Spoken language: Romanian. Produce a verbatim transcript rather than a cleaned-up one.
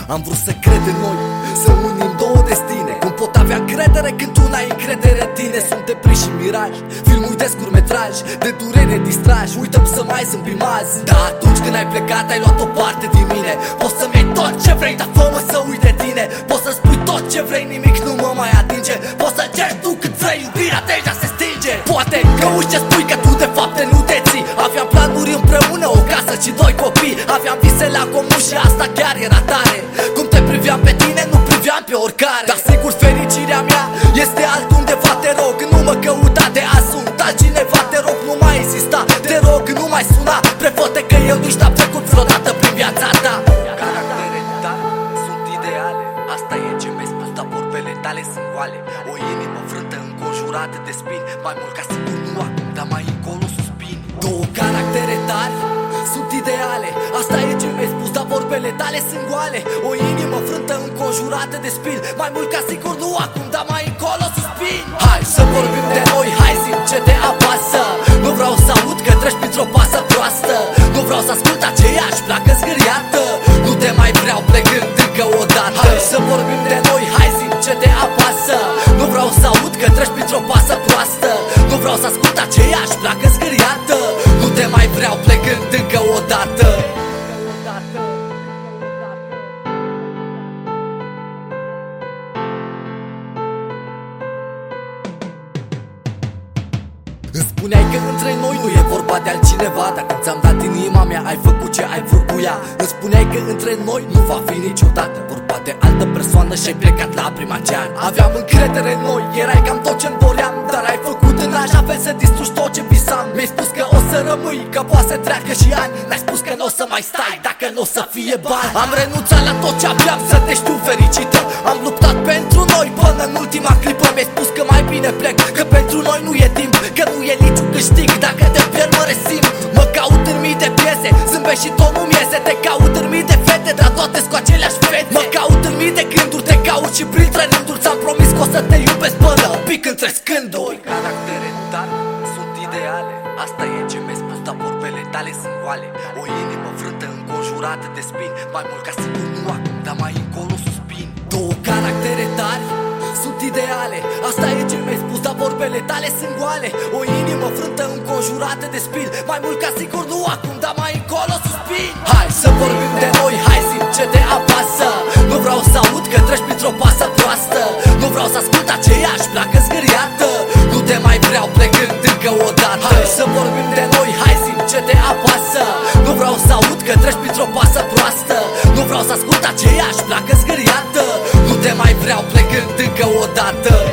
Am vrut să cred în noi, să unim două destine. Cum pot avea încredere când tu n-ai încredere în tine? Suntem prinși în miraj, filmul de scurtmetraj, de durere distrași, uităm să mai zâmbim azi. Dar atunci când ai plecat ai luat o parte din mine. Poți să-mi iei tot ce vrei, dar fă-mă să uit de tine. Poți să spui tot ce vrei, nimic nu mă mai atinge. Poți să ceri tu cât vrei, iubirea deja se stinge. Poate că uiți ce spui, că tu de fapt nu te ții. Aveam planuri împreună, o casă și doi copii. Aveam vise la comun și asta chiar era tare. Cum te priveam pe tine, nu priveam pe oricare. Dar sigur fericirea mea este altundeva, te rog. Nu mă căuta, de azi sunt altcineva. Te rog, nu mai insista, te rog, nu mai suna. Prefăte că eu nici n-am trecut vreodată prin viața ta. Caractere tale sunt ideale, asta e ce mi-ai spus, dar vorbele tale sunt goale. O inimă frântă înconjurată de spini, mai mult ca sigur nu acum, dar mai încolo suspini. Două caractere tari sunt ideale, asta e ce mi-ai spus, dar vorbele tale sunt goale. O inimă frântă înconjurată de spini, mai mult ca sigur nu acum, dar mai încolo suspini. Hai să vorbim de noi, hai zi ce te apasă. Nu vreau să aud că treci printr-o pasă proastă. Nu vreau să ascult aceeași placă zgâriată. Nu te mai vreau plecând încă o dată. Hai să vorbim de noi, hai zi ce te apasă. Nu vreau să aud că treci printr-o pasă proastă. Nu vreau să ascult aceeași placă zgâriată. Nu te mai vreau plecând încă o dată. Îmi spuneai că între noi nu e vorba de altcineva. Dacă ți-am dat inima mea, ai făcut ce ai vrut cu ea. Îmi spuneai că între noi nu va fi niciodată vorba de altă persoană și ai plecat la prima ceară. Aveam încredere în noi, erai cam tot ce-mi doream, dar ai făcut în așa fel să distrugi tot ce visam. Mi-ai spus că o să rămâi, că poate să treacă și ani. Mi-ai spus că n-o să mai stai dacă n-o să fie bani. Am renunțat la tot ce aveam să te știu fericită. Am luptat pentru noi până în ultima clipă. Mi-ai spus că mai bine plec, că pentru noi nu e timp, că nu e niciun câștig dacă te pierd, mă resimt. Mă caut în mii de piese, zâmbesc și tot nu-mi iese. Te caut în mii de fete, dar toate cu aceleași fețe. Mă caut în mii de gânduri, te caut și printre rânduri. Ți-am promis că o să te iubesc până un pic între scânduri. Caractere tale sunt ideale, asta e ce mi-ai spus, dar vorbele tale sunt goale. O inimă frântă înconjurată de spini, mai mult ca sigur nu acum, dar mai încolo suspini. Două caractere tari sunt ideale, asta e ce mi-ai spus, dar vorbele tale sunt goale. O inimă frântă înconjurată de spini, mai mult ca sigur nu acum, dar mai încolo suspini. Hai să vorbim de noi, hai zi ce te apasă. Nu vreau să aud că treci printr-o pasă proastă. Nu vreau să ascult aceeași placă zgâriată. Nu te mai vreau plecând încă o dată. Hai să vorbim de noi, hai zi ce te apasă. Nu vreau să aud că treci printr-o pasă proastă. Nu vreau să ascult aceeași placă zgâriată. Nu te mai vreau plecând încă o dată.